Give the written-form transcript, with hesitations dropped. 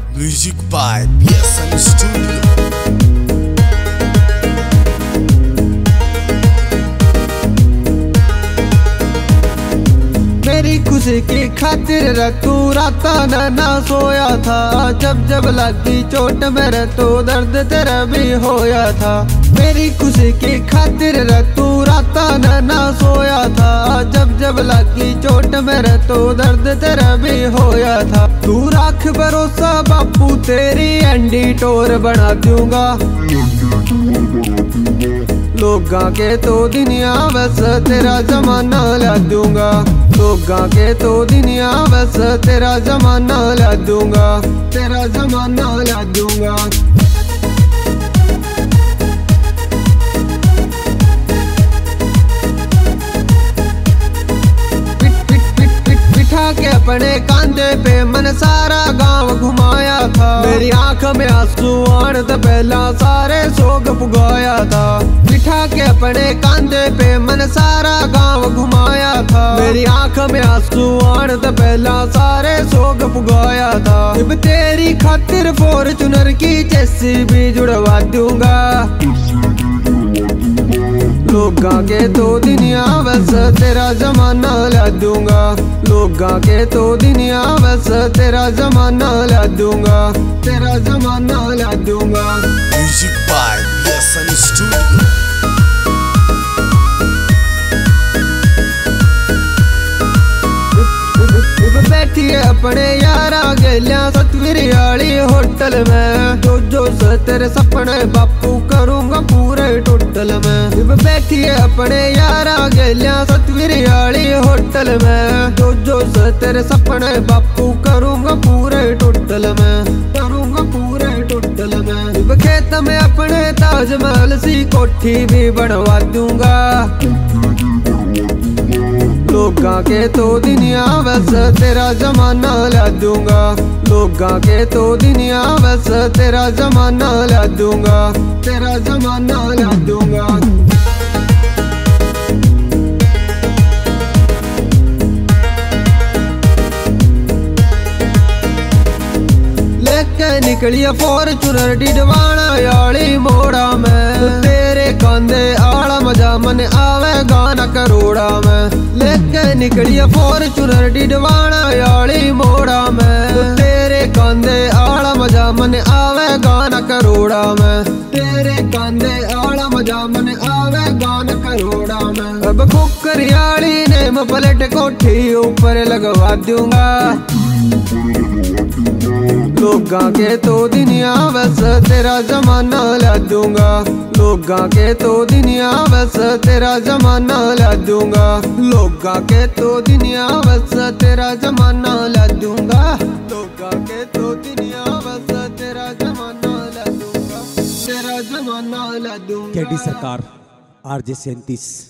Music by PSN Studio. मेरी खुशी की खातिर तू रात ना सोया था। जब जब लगी चोट मेरे तो दर्द तेरा भी होया था। मेरी खुशी की खातिर तू रात ना सोया था। जब जब लगी चोट मेरे तो दर्द तेरा भी होया था। तू रख भरोसा बापू तेरी एंडी टोर बना दूंगा। लोगा के तो दुनिया बस तेरा जमाना ला दूंगा। लोगा के तो दुनिया बस तेरा जमाना ला दूंगा। तेरा जमाना ला दूंगा। बिठा के अपने कांधे पे मन सारा गांव घुमाया था। मेरी आंख में आंसू आने तो पहला सारे सोग पुगाया था। बिठा के अपने कांधे पे मन सारा गांव घुमाया था। मेरी आंख में आंसू आने तो पहला सारे सोग पुगाया था। अब तेरी खातिर फॉर्च्यूनर की चेसी भी जुड़वा दूंगा। लोगा के तो दुनिया बस तेरा जमाना ला दूंगा। लोगा के तो दुनिया बस तेरा जमाना ला दूंगा। तेरा जमाना ला दूंगा। Music by PSN Studio. बैठी है अपने यारा गेलिया सतवीरी वाली होटल में। जो तेरे सपने बापू करूंगा पूरे टोटल में। बैठी है अपने यारा गेलिया सतवीरी वाली होटल में। जो तेरे सपने बापू करूंगा पूरे टोटल में। करूंगा पूरे टोटल में। खेत में अपने ताजमहल सी कोठी भी बनवा दूंगा। लोगा के तो दुनिया बस तेरा जमाना ला दूंगा। लोगा के तो दुनिया बस तेरा जमाना ला दूंगा। तेरा जमाना ला दूंगा। लेके निकलिया फॉर्च्यूनर डिडवाना याली मोड़ा में। तेरे कांधे आला मजा मन आवे गाना करोड़ा में। लेके निकलिया फॉर्च्यूनर डिडवाना याली मोड़ा में। तेरे कांधे आला मजा मन आवे गाना करोड़ा में। तेरे कांधे आला मजा मन आवे गाना करोड़ा में। अब कुकरियाली ने पलट कोठी ऊपर लगवा दूंगा। लोगा के तो दुनिया बस तेरा जमाना ला दूंगा। लोगा के तो दुनिया बस तेरा जमाना ला दूंगा। लोगा के तो दुनिया बस तेरा जमाना ला दूंगा। लोगा के तो दुनिया बस तेरा जमाना ला दूंगा। तेरा जमाना ला दूंगा। केडी सरकार RJ 37।